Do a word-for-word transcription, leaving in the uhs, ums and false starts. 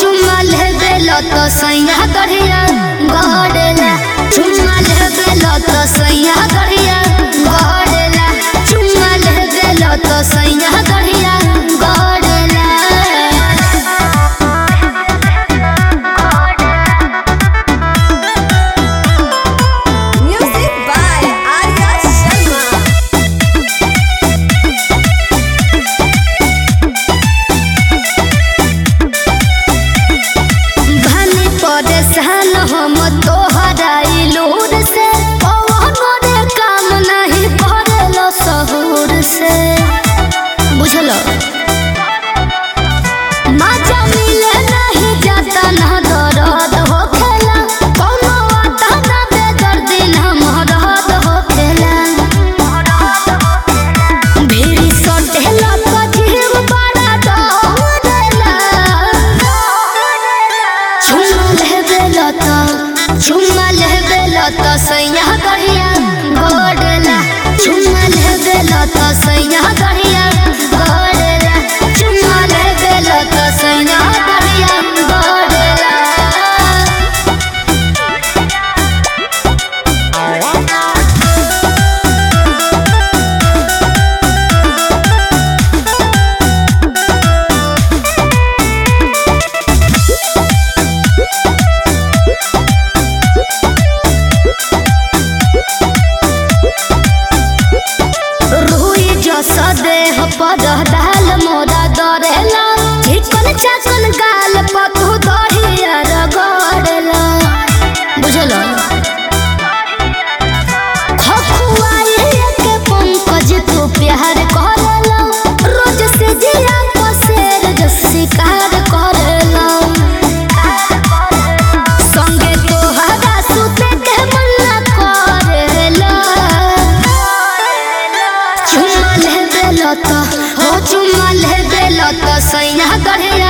चुम्मा लेबे लो तो सैया गढ़िया गड़ेला चुम्मा लेबे लो तो सैया गढ़िया गड़ेला चुम्मा लेबे लो तो सैया गढ़िया गड़ेला। Music by Arya Sharma. भानी परेशान हम तोहरा इलूर से कौनो रे काम नहीं करेलो सहूर से बुझलो मजा मिले नहीं जाता ना दर्द हो खेला कौनो आता ना बेदर्दी ना मरद हो खेला भीड़ सटेला तो जीव बड़ा डरेला चुम्मा लेबे लो तो चुम्मा लेबे लो तो सैया गढ़िया गड़ेला चुम्मा लेबे लो तो सैया गढ़िया गड़ेला चुम्मा लेबे लो तो सैया गढ़िया गड़ेला। रुई जसा देह पर दाल मोरा दरेला चिकन चाकन गाल पतु दहिया रगड़ेला बुझलो खखुआई के पंकज तू प्यार करेला रोज से जिया को शेर जो शिकार करेला संगे तोहरा सुते के मना करेला चुम्मा लेबे लो तो हो चुम्मा लेबे लो तो सैया गढ़िया